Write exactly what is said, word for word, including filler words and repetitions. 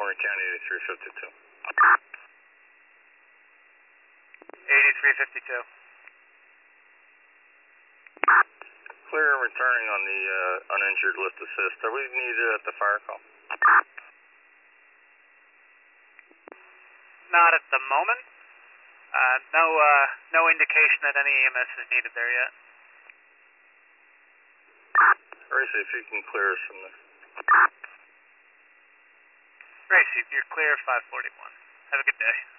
Montgomery County, eighty-three fifty-two. eighty-three fifty-two. Clear and returning on the uh, uninjured lift assist. Are we needed at the fire call? Not at the moment. Uh, no, uh, no indication that any E M S is needed there yet. Racy, if you can clear us from this. Racy, you're clear five forty-one. Have a good day.